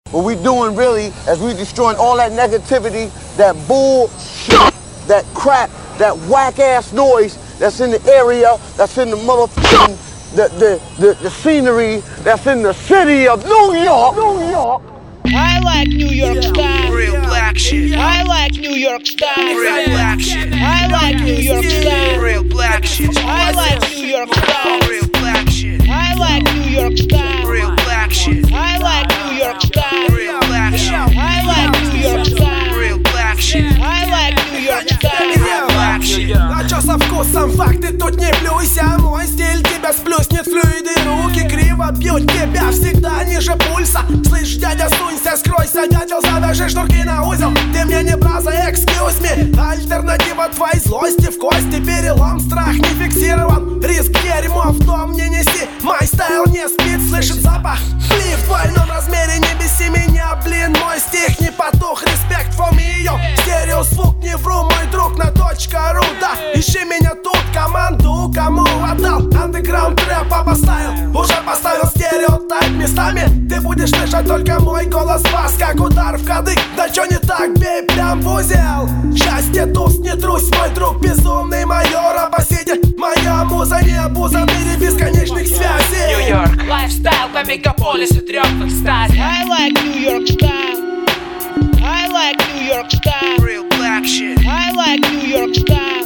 What we doing really is we destroying all that negativity, that bullshit, that crap, that whack-ass noise that's in the area, that's in the motherfucking, the scenery that's in the city of New York. I like New York style. Real black shit. I like New York style. Real black shit. I like New York style. Real black shit. I like New York style. Real black shit. I like New York style. Real black shit. I like New York style. Real black shit. I like New York style. Real black shit. I like New York style. Real black shit. А чё со вкусом факты тут не плюйся. Мой стиль тебя сплюснет, флюиды руки криво бьют тебя всегда ниже пульса. Слышь, дядя, сунься, скройся, дятел, завяжи шнурки на узел. Ты мне не браза, excuse me. Альтернатива твоей злости в кости. Перелом, страх не фиксирован. Риск, дерьмо в дом не неси. Мой стайл не спит, слышит запах. Фли в двойном размере, не беси меня, блин. Мой стих не потух, респект for me, йо. Стерео звук, не вру, мой друг на .ру, да. Ищи меня тут, команду, кому отдал. Андеграунд рэп поставил, уже поставил стереотайп местами. Ты будешь слышать только мой голос, бас, как удар в кадык. Да чё не так, бей прям в узел. Счастье туз, не трусь, мой друг безумный майор, обоситель. Моя муза не обуза в мире бесконечных связей. Нью-Йорк. Лайфстайл по мегаполису трёхных стадий. I like New York style. I like New York style. Real black shit. I like New York style.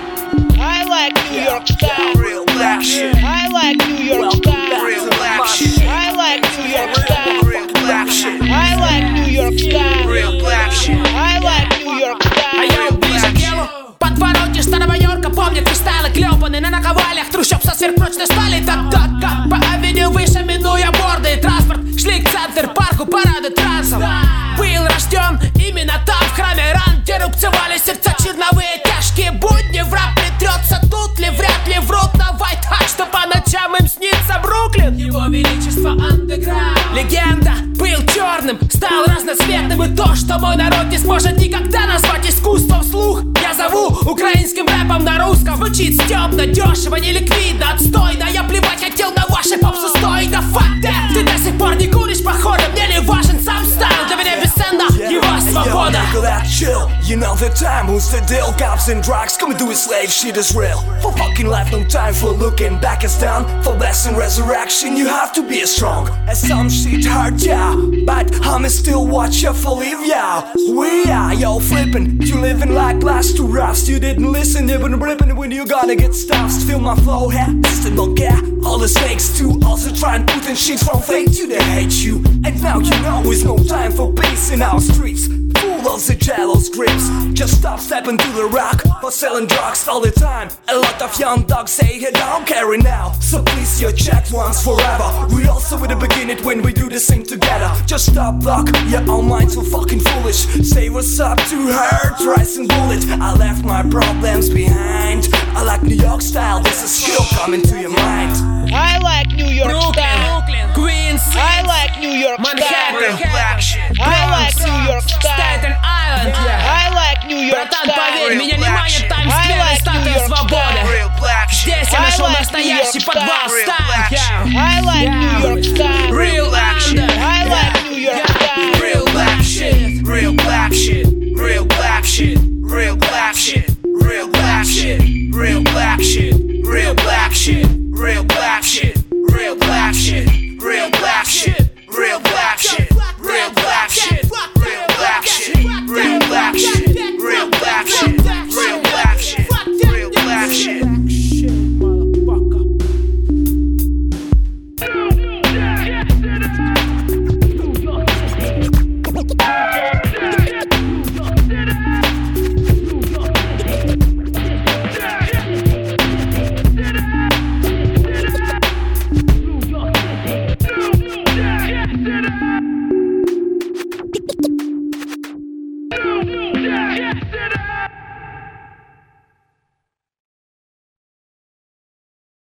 I like New York style. Real black shit. I like New York style. Real black shit. I like New York style. Real black shit. I like New York style. Real black shit. I like New York А style. я ближе к делу. Подворотни Старого Йорка помнят кристаллы клепаны на наковалях трущоб со сверхпрочной стали. Так, по авеню выше, минуя борды и транспорт, шли к центр парку парады трансов. Был рожден именно там, в храме ран, где рубцевали сердца черновые тяжкие будни. Враг притрется тут ли, вряд ли врут на White Hat, что по ночам им снится Бруклин. Его величество андеграунд. Легенда был черным, стал разноцветным. И то, что мой народ не сможет никогда назвать искусством вслух, я зову украинским рэпом на русском. Звучит стёбно, дешево, неликвидно, отстойно. Я плевать хотел на ваши попсустой. Да fuck that. Ты до сих пор не куришь, походу, мне не важен сам стайл. Для меня бесценна его свобода. Chill, you know the time, who's the deal? Cops and drugs, coming to a slave, shit is real. For fucking life, no time for looking back and down. For blessing resurrection, you have to be strong. As some shit hard, yeah, but I'm still watch you for live, yeah. We are, yo, flipping, you living like last two roughs. You didn't listen, even ripping when you gonna get stuffed. Feel my flow, yeah, still don't care. All the snakes too, also try and put in shit from fake to they hate you. And now you know it's no time for peace in our streets. Full of the jealous grips. Just stop stepping to the rock for selling drugs all the time. A lot of young dogs say hey, don't carry now. So please you check once forever. We also with the beginning when we do this thing together. Just stop block, your own mind's so fucking foolish. Say what's up to her, rising bullet. I left my problems behind. I like New York style, this is still coming to your mind. I like New York style. Queens, I like New York Real style. black shit. I like New York style. Staten Island. I like New York Братан, поверь, style. меня не манит Таймс-сквер и I like статуя New York свободы. Real black shit. Здесь я I нашел like настоящий New York подвал style. стайл. I like New York style. Real